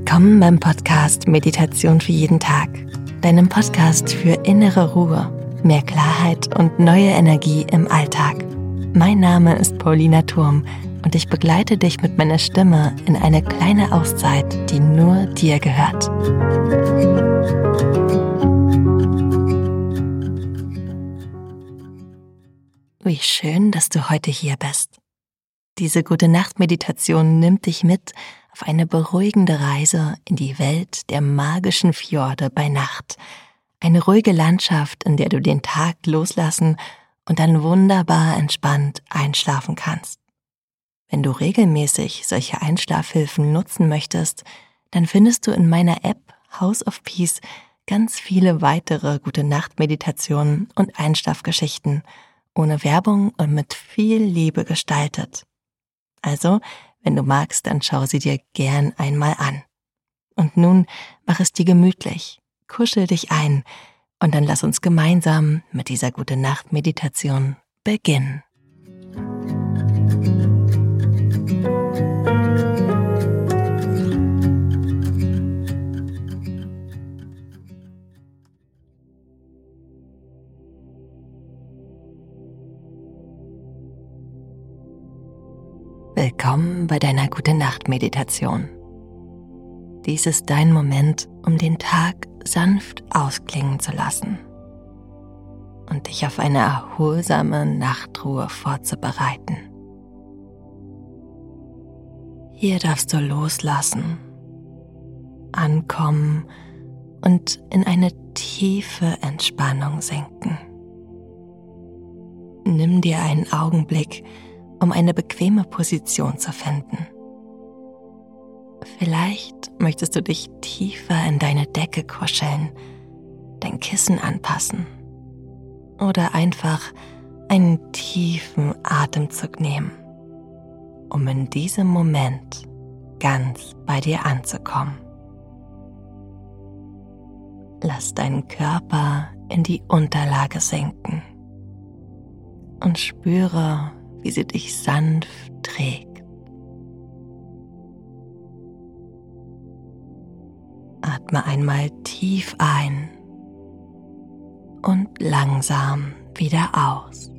Willkommen beim Podcast Meditation für jeden Tag, deinem Podcast für innere Ruhe, mehr Klarheit und neue Energie im Alltag. Mein Name ist Paulina Thurm und ich begleite dich mit meiner Stimme in eine kleine Auszeit, die nur dir gehört. Wie schön, dass du heute hier bist. Diese Gute-Nacht-Meditation nimmt dich mit auf eine beruhigende Reise in die Welt der magischen Fjorde bei Nacht. Eine ruhige Landschaft, in der du den Tag loslassen und dann wunderbar entspannt einschlafen kannst. Wenn du regelmäßig solche Einschlafhilfen nutzen möchtest, dann findest du in meiner App House of Peace ganz viele weitere Gute-Nacht-Meditationen und Einschlafgeschichten, ohne Werbung und mit viel Liebe gestaltet. Also, wenn du magst, dann schau sie dir gern einmal an. Und nun mach es dir gemütlich, kuschel dich ein und dann lass uns gemeinsam mit dieser Gute-Nacht-Meditation beginnen. Willkommen bei deiner Gute-Nacht-Meditation. Dies ist dein Moment, um den Tag sanft ausklingen zu lassen und dich auf eine erholsame Nachtruhe vorzubereiten. Hier darfst du loslassen, ankommen und in eine tiefe Entspannung sinken. Nimm dir einen Augenblick, um eine bequeme Position zu finden. Vielleicht möchtest du dich tiefer in deine Decke kuscheln, dein Kissen anpassen oder einfach einen tiefen Atemzug nehmen, um in diesem Moment ganz bei dir anzukommen. Lass deinen Körper in die Unterlage sinken und spüre, wie sie dich sanft trägt. Atme einmal tief ein und langsam wieder aus.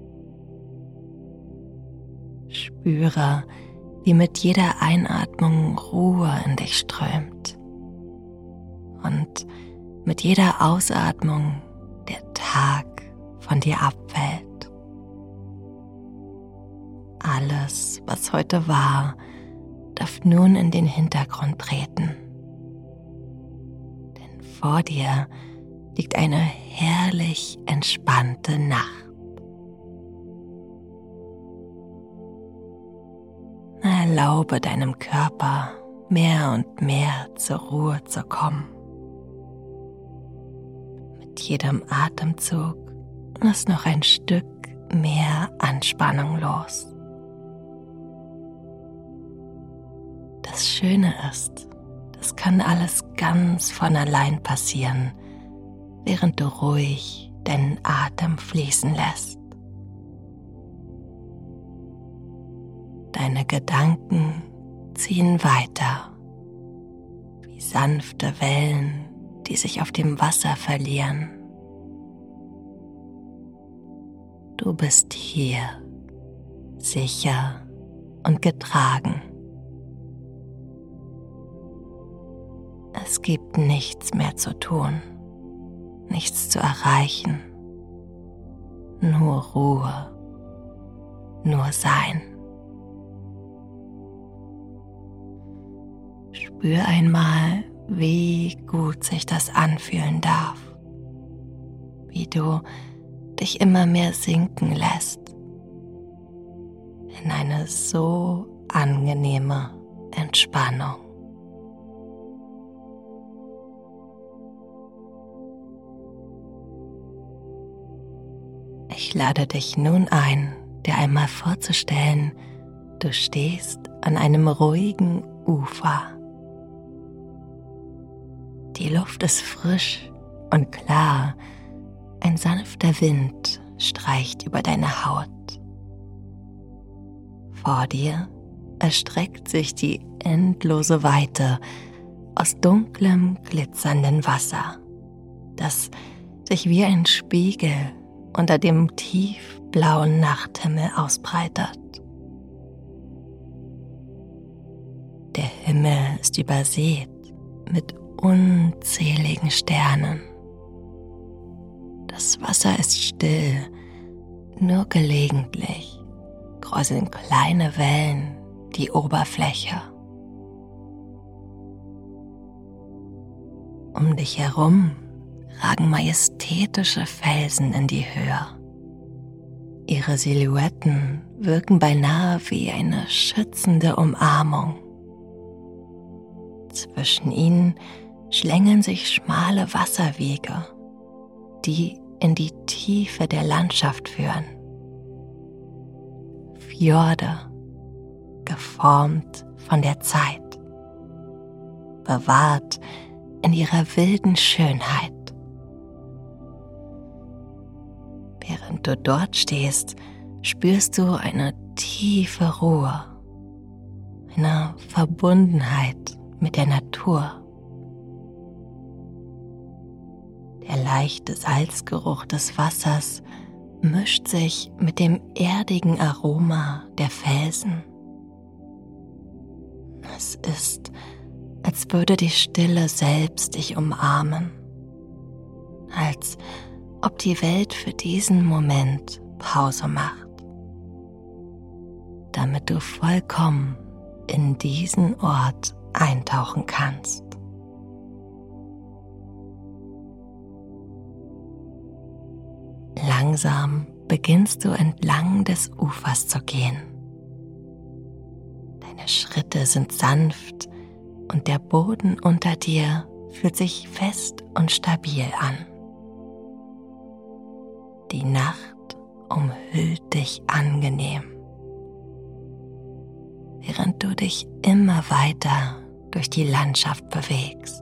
Spüre, wie mit jeder Einatmung Ruhe in dich strömt und mit jeder Ausatmung der Tag von dir abfällt. Alles, was heute war, darf nun in den Hintergrund treten. Denn vor dir liegt eine herrlich entspannte Nacht. Erlaube deinem Körper, mehr und mehr zur Ruhe zu kommen. Mit jedem Atemzug lass noch ein Stück mehr Anspannung los. Das Schöne ist, das kann alles ganz von allein passieren, während du ruhig deinen Atem fließen lässt. Deine Gedanken ziehen weiter, wie sanfte Wellen, die sich auf dem Wasser verlieren. Du bist hier, sicher und getragen. Es gibt nichts mehr zu tun, nichts zu erreichen, nur Ruhe, nur Sein. Spür einmal, wie gut sich das anfühlen darf, wie du dich immer mehr sinken lässt in eine so angenehme Entspannung. Ich lade dich nun ein, dir einmal vorzustellen, du stehst an einem ruhigen Ufer. Die Luft ist frisch und klar, ein sanfter Wind streicht über deine Haut. Vor dir erstreckt sich die endlose Weite, aus dunklem, glitzerndem Wasser, das sich wie ein Spiegel unter dem tiefblauen Nachthimmel ausbreitet. Der Himmel ist übersät mit unzähligen Sternen. Das Wasser ist still, nur gelegentlich kräuseln kleine Wellen die Oberfläche. Um dich herum ragen majestätische Felsen in die Höhe. Ihre Silhouetten wirken beinahe wie eine schützende Umarmung. Zwischen ihnen schlängeln sich schmale Wasserwege, die in die Tiefe der Landschaft führen. Fjorde, geformt von der Zeit, bewahrt in ihrer wilden Schönheit. Während du dort stehst, spürst du eine tiefe Ruhe, eine Verbundenheit mit der Natur. Der leichte Salzgeruch des Wassers mischt sich mit dem erdigen Aroma der Felsen. Es ist, als würde die Stille selbst dich umarmen, als ob die Welt für diesen Moment Pause macht, damit du vollkommen in diesen Ort eintauchen kannst. Langsam beginnst du entlang des Ufers zu gehen. Deine Schritte sind sanft und der Boden unter dir fühlt sich fest und stabil an. Die Nacht umhüllt dich angenehm, während du dich immer weiter durch die Landschaft bewegst.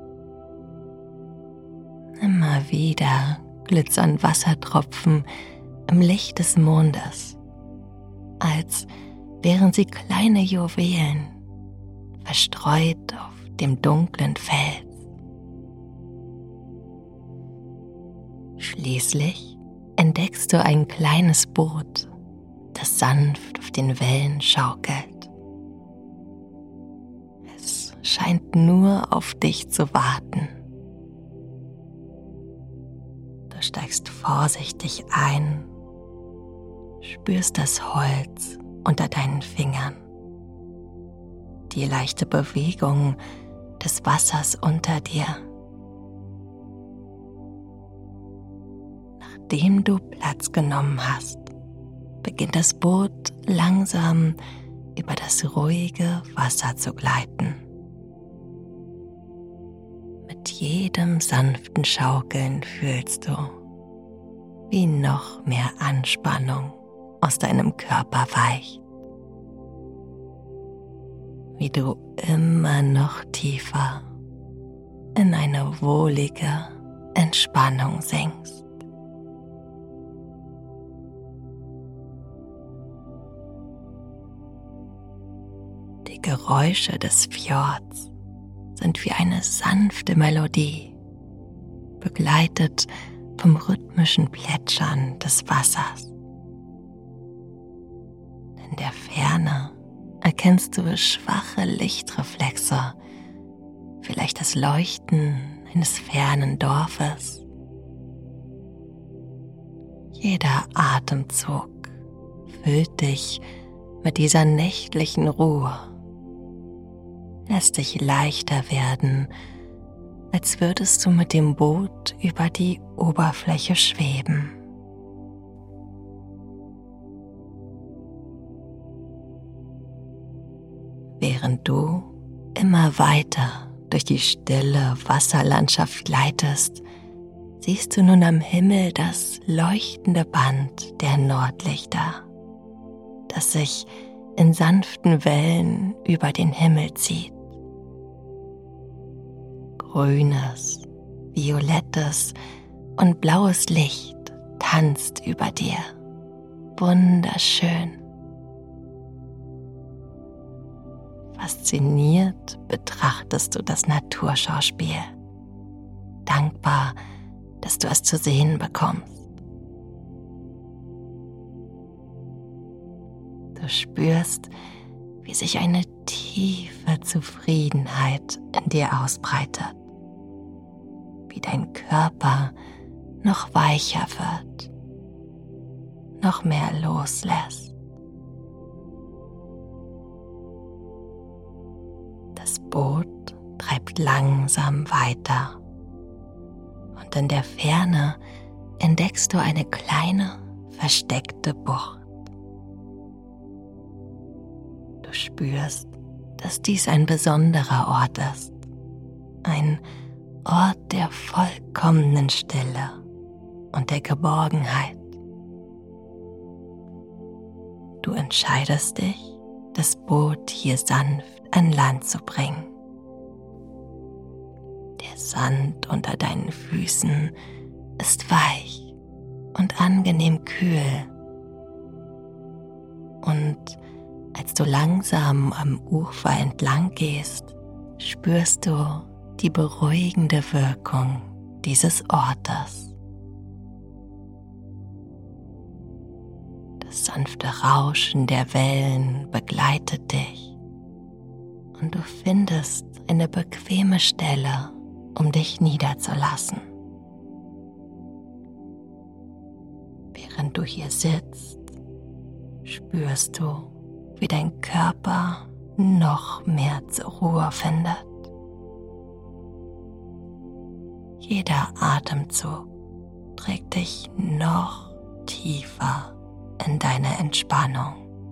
Immer wieder glitzern Wassertropfen im Licht des Mondes, als wären sie kleine Juwelen, verstreut auf dem dunklen Fels. Schließlich entdeckst du ein kleines Boot, das sanft auf den Wellen schaukelt. Es scheint nur auf dich zu warten. Du steigst vorsichtig ein, spürst das Holz unter deinen Fingern, die leichte Bewegung des Wassers unter dir. Nachdem du Platz genommen hast, beginnt das Boot langsam über das ruhige Wasser zu gleiten. Mit jedem sanften Schaukeln fühlst du, wie noch mehr Anspannung aus deinem Körper weicht, wie du immer noch tiefer in eine wohlige Entspannung sinkst. Die Geräusche des Fjords sind wie eine sanfte Melodie, begleitet vom rhythmischen Plätschern des Wassers. In der Ferne erkennst du schwache Lichtreflexe, vielleicht das Leuchten eines fernen Dorfes. Jeder Atemzug füllt dich mit dieser nächtlichen Ruhe, lässt dich leichter werden, als würdest du mit dem Boot über die Oberfläche schweben. Während du immer weiter durch die stille Wasserlandschaft gleitest, siehst du nun am Himmel das leuchtende Band der Nordlichter, das sich in sanften Wellen über den Himmel zieht. Grünes, violettes und blaues Licht tanzt über dir. Wunderschön. Fasziniert betrachtest du das Naturschauspiel, dankbar, dass du es zu sehen bekommst. Du spürst, wie sich eine tiefe Zufriedenheit in dir ausbreitet, wie dein Körper noch weicher wird, noch mehr loslässt. Das Boot treibt langsam weiter und in der Ferne entdeckst du eine kleine, versteckte Bucht. Du spürst, dass dies ein besonderer Ort ist, ein Ort der vollkommenen Stille und der Geborgenheit. Du entscheidest dich, das Boot hier sanft an Land zu bringen. Der Sand unter deinen Füßen ist weich und angenehm kühl. Und als du langsam am Ufer entlang gehst, spürst du die beruhigende Wirkung dieses Ortes. Das sanfte Rauschen der Wellen begleitet dich und du findest eine bequeme Stelle, um dich niederzulassen. Während du hier sitzt, spürst du, wie dein Körper noch mehr zur Ruhe findet. Jeder Atemzug trägt dich noch tiefer in deine Entspannung.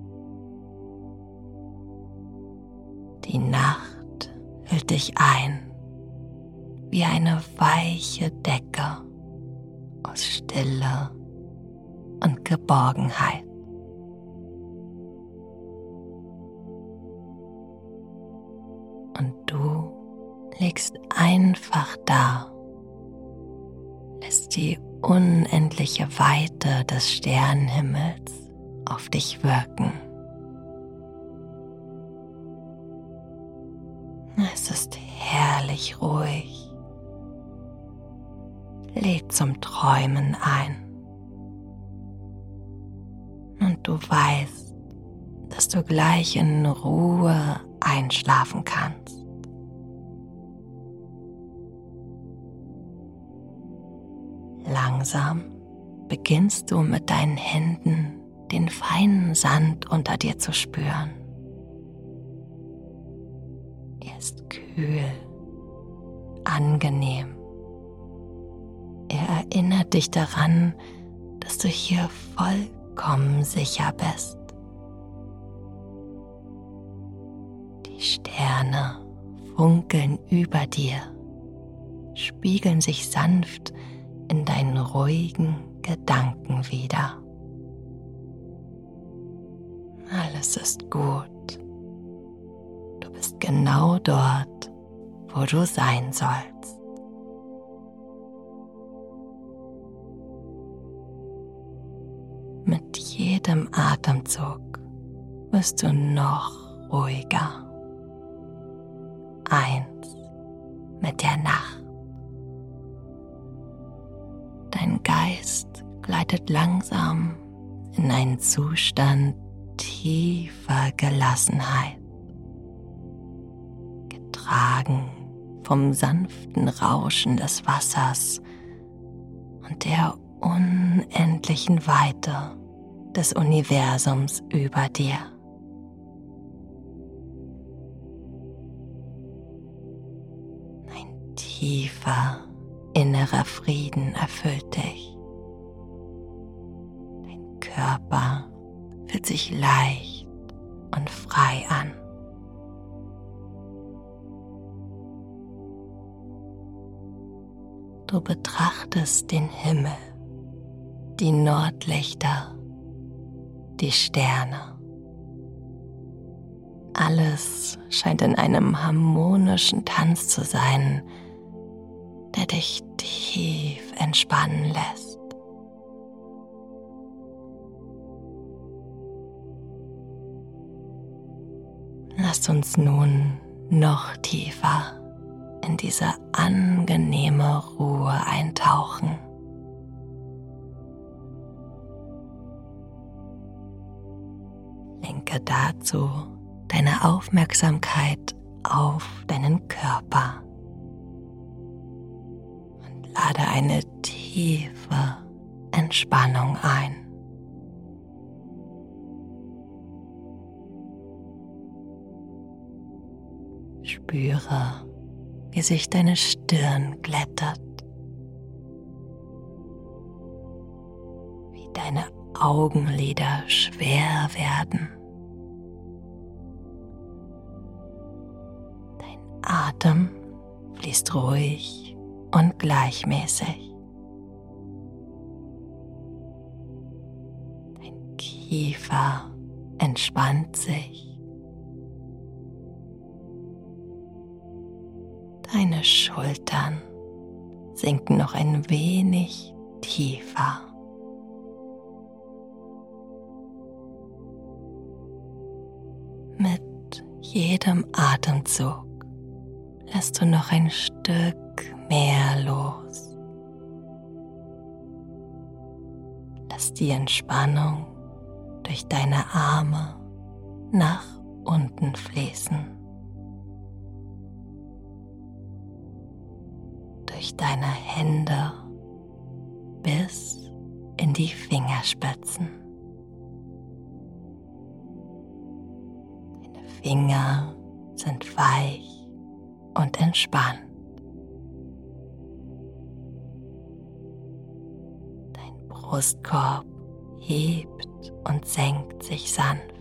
Die Nacht hüllt dich ein wie eine weiche Decke aus Stille und Geborgenheit. Und du liegst einfach da, lässt die unendliche Weite des Sternenhimmels auf dich wirken. Es ist herrlich ruhig. Lädt zum Träumen ein. Und du weißt, dass du gleich in Ruhe einschlafen kannst. Langsam beginnst du mit deinen Händen den feinen Sand unter dir zu spüren. Er ist kühl, angenehm. Er erinnert dich daran, dass du hier vollkommen sicher bist. Die Sterne funkeln über dir, spiegeln sich sanft in deinen ruhigen Gedanken wider. Alles ist gut. Du bist genau dort, wo du sein sollst. Mit jedem Atemzug wirst du noch ruhiger. Eins mit der Nacht. Dein Geist gleitet langsam in einen Zustand tiefer Gelassenheit, getragen vom sanften Rauschen des Wassers und der unendlichen Weite des Universums über dir. Ein tiefer innerer Frieden erfüllt dich. Dein Körper fühlt sich leicht und frei an. Du betrachtest den Himmel, die Nordlichter, die Sterne. Alles scheint in einem harmonischen Tanz zu sein, der dich tief entspannen lässt. Lass uns nun noch tiefer in diese angenehme Ruhe eintauchen. Lenke dazu deine Aufmerksamkeit auf deinen Körper und lade eine tiefe Entspannung ein. Spüre, wie sich deine Stirn glättet, wie deine Augenlider schwer werden. Dein Atem fließt ruhig und gleichmäßig. Dein Kiefer entspannt sich. Deine Schultern sinken noch ein wenig tiefer. Mit jedem Atemzug lässt du noch ein Stück mehr los. Lass die Entspannung durch deine Arme nach unten fließen. Durch deine Hände bis in die Fingerspitzen. Deine Finger sind weich und entspannt. Dein Brustkorb hebt und senkt sich sanft.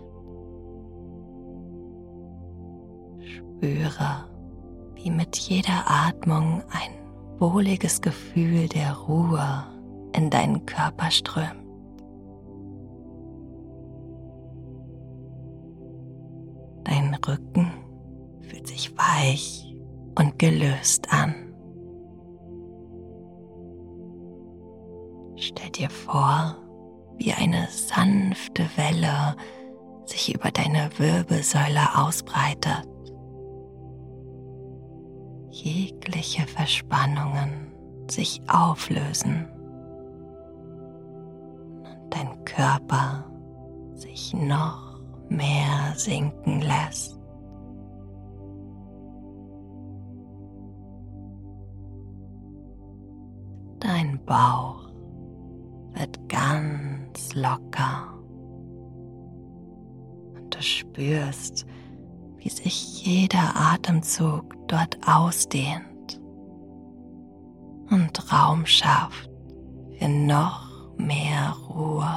Spüre, wie mit jeder Atmung ein wohliges Gefühl der Ruhe in deinen Körper strömt. Dein Rücken fühlt sich weich und gelöst an. Stell dir vor, wie eine sanfte Welle sich über deine Wirbelsäule ausbreitet. Jegliche Verspannungen sich auflösen und dein Körper sich noch mehr sinken lässt. Dein Bauch wird ganz locker und du spürst, wie sich jeder Atemzug dort ausdehnt und Raum schafft für noch mehr Ruhe.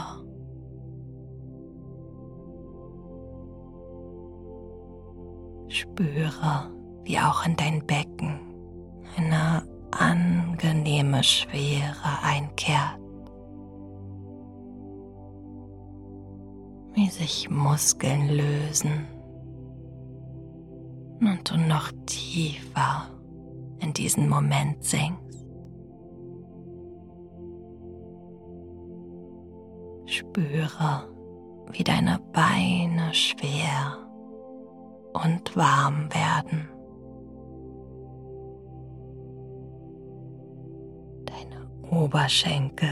Spüre, wie auch in dein Becken eine angenehme Schwere einkehrt, wie sich Muskeln lösen und du noch tiefer in diesen Moment sinkst. Spüre, wie deine Beine schwer und warm werden. Deine Oberschenkel,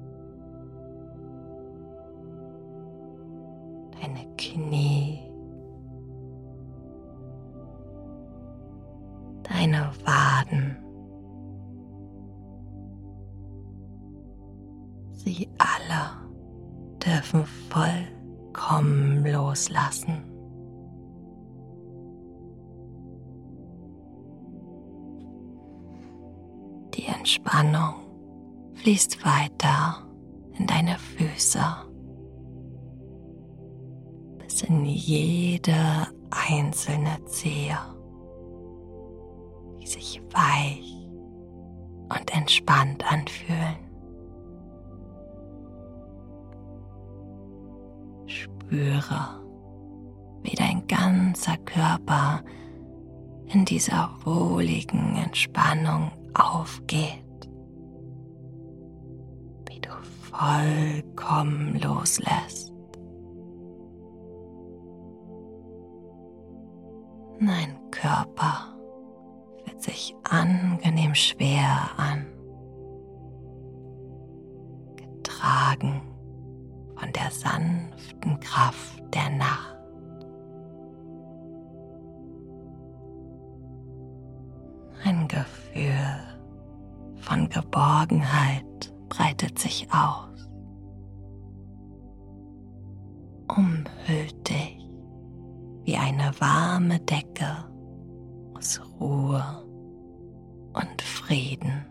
deine Knie, deine Waden, sie alle dürfen vollkommen loslassen. Die Entspannung fließt weiter in deine Füße, bis in jede einzelne Zehe, die sich weich und entspannt anfühlen. Spüre, wie dein ganzer Körper in dieser wohligen Entspannung aufgeht, wie du vollkommen loslässt. Dein Körper fühlt sich angenehm schwer an, getragen von der sanften Kraft der Nacht. Ein Gefühl von Geborgenheit breitet sich aus, umhüllt dich wie eine warme Decke aus Ruhe und Frieden.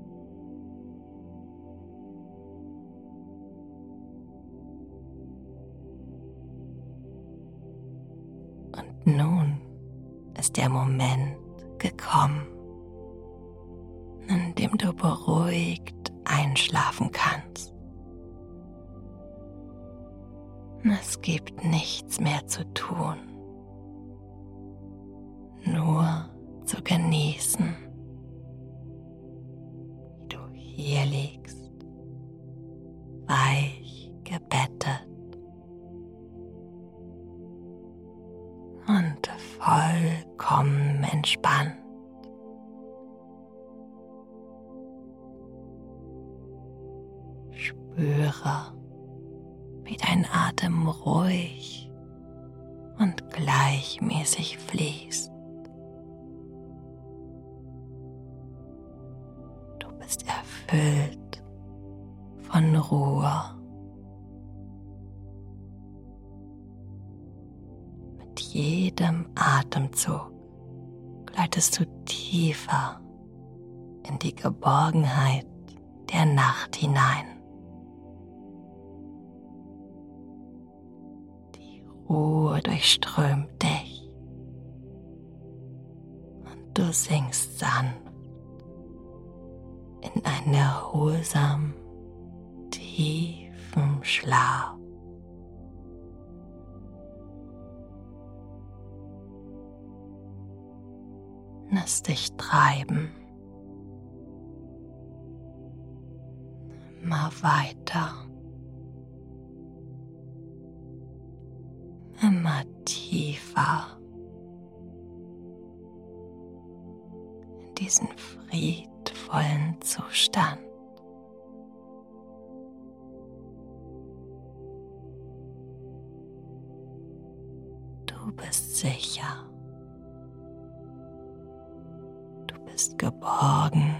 Und nun ist der Moment gekommen, in dem du beruhigt einschlafen kannst. Es gibt nichts mehr zu tun, nur zu genießen, wie du hier liegst, weich gebettet und vollkommen entspannt. Spüre, wie dein Atem ruhig und gleichmäßig fließt. Du bist erfüllt von Ruhe. Mit jedem Atemzug gleitest du tiefer in die Geborgenheit der Nacht hinein. Die Ruhe durchströmt dich und du sinkst sanft in einen erholsamen, tiefen Schlaf. Lass dich treiben. Immer weiter. Immer tiefer in diesen friedvollen Zustand. Du bist sicher. Du bist geborgen.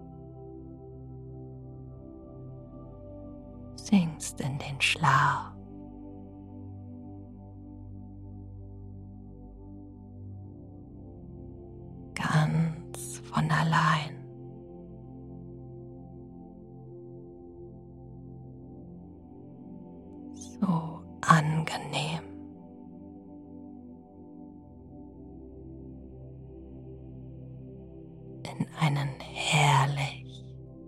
Sinkst in den Schlaf. Ganz von allein. So angenehm. In einen herrlich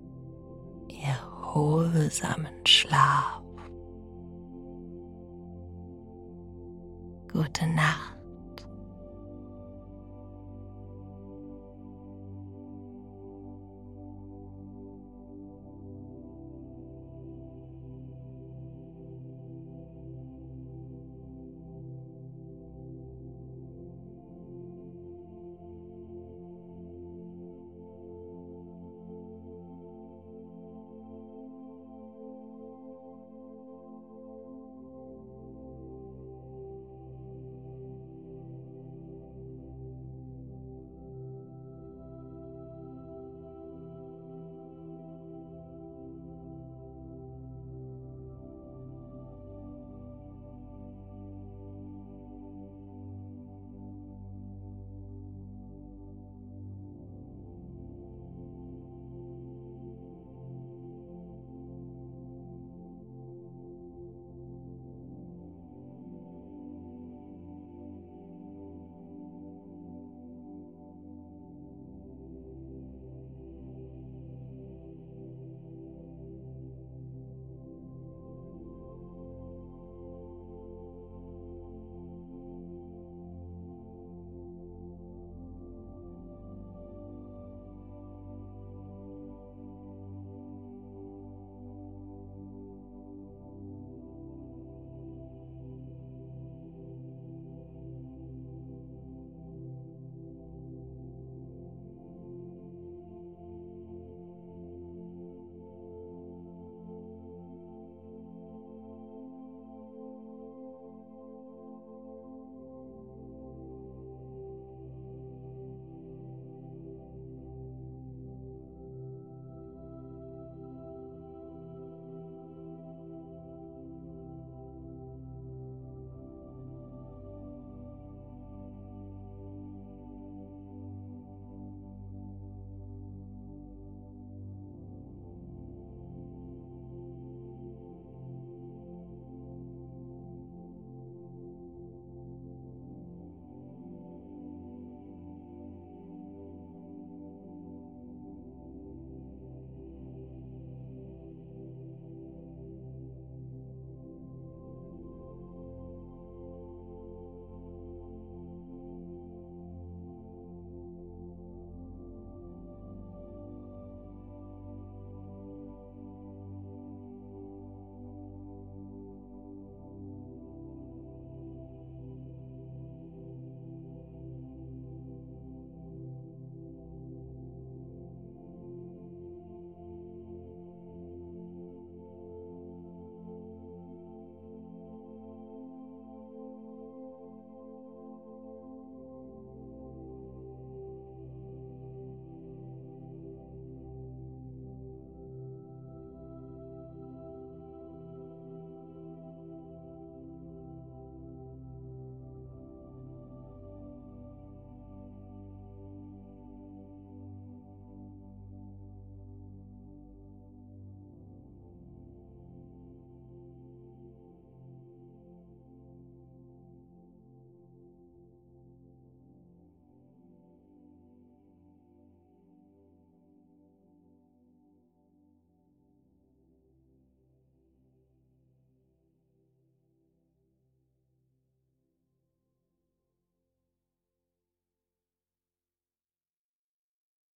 erholsamen Schlaf. Gute Nacht.